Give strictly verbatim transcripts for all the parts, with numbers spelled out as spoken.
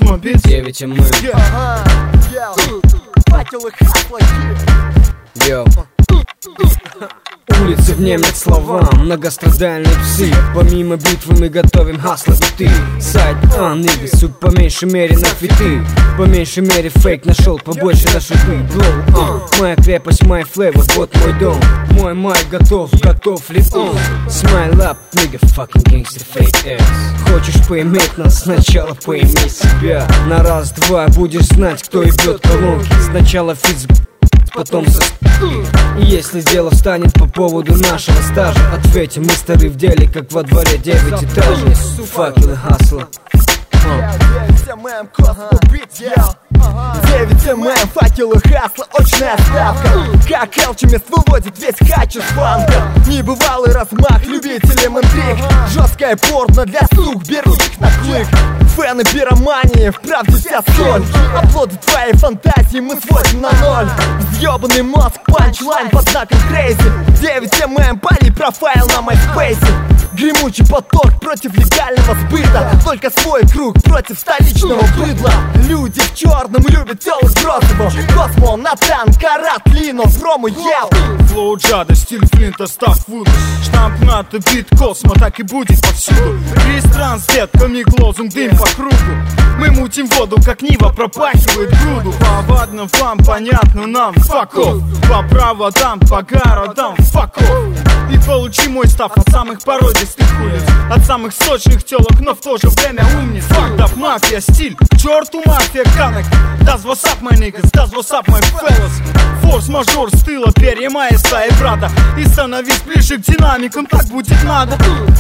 Космо Битс, девять эм эм. Йоу. Улицы внемлят словам, многострадальные псы. Помимо битвы мы готовим хасло и ты. Сайт, а, нигга, суп, по меньшей мере на фиты. По меньшей мере фейк нашел, побольше на шипы. Блоу, а, моя крепость, мой флейвор, вот мой дом. Мой май готов, готов ли он? Смайл ап, нигга, fucking gangster fake ass. Хочешь поиметь нас, сначала поимей себя. На раз-два будешь знать, кто ебет колонки. Сначала физик, потом со... И если дело встанет по поводу нашего стажа, ответим, мы стары в деле, как во дворе девять этажей. Факелы хасла. девять эм эм, Космо Битс, девять эм эм, факелы хасла, очная ставка. Как Алчемист выводит весь хач из фанка. Небывалый размах любителям интриг. Жесткая порно для сук, берут их на клык. Фэны пиромании, в правде вся соль. Оплоды твоей фантазии мы сводим на ноль. Взъебанный мозг, панчлайн под знаком крейзи. девять эм эм, пали профайл на MySpace. Гремучий поток против легального сбыта. Только свой круг против столичного быдла. Люди в черном любят телок розовым. Космо, Натан, Карат, Линов, Рому, Ев. Флоу Джада, стиль Флинта, став Вуду. Штамп НАТО, бит Космо, так и будет повсюду. Ресторан с детками, лозунг, дым по кругу. Мы мутим воду, как Нива пропахивает груду. Повадно вам, понятно нам, fuck off. По проводам, по городам, fuck off. И получи мой став от самых породистых улиц, от самых сочных телок, но в то же время умниц. Fucked up мафия, стиль, к черту мафия, канок. That's what's up, my niggas, that's what's up, my fellas. Форс-мажор с тыла, перья моей стаи брата. И становись ближе к динамикам, так будет надо.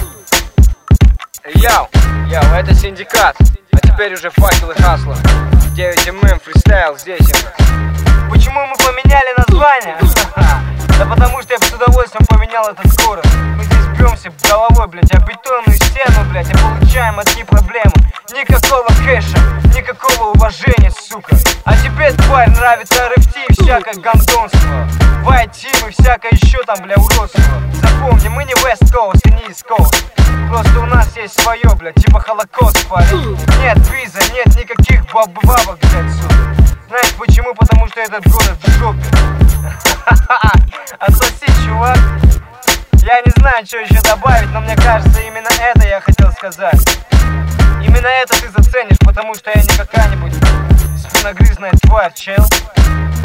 Яу, яу, это Синдикат. А теперь уже факелы хасла. девять эм эм, фристайл здесь. Почему мы поменяли название? Да потому что я бы с удовольствием поменял этот город. Мы здесь бьемся головой, блять, о бетонную стену, блять, и получаем одни проблемы. Никакого кэша, никакого уважения, сука. А тебе, тварь, нравится эр эф ти и всякое гандонство. White Team и всякое еще там, бля, уродство. Запомни, мы не West Coast и не East Coast. Просто у нас есть свое, блядь, типа Холокост, парень. Нет виза, нет никаких баб-бабок, блядь, сука. Знаешь почему? Потому что этот город в жопе. Отсоси, чувак. Я не знаю, что еще добавить, но мне кажется, именно это я хотел сказать. Именно это ты заценишь, потому что я не какая-нибудь спиногрызная тварь, чел.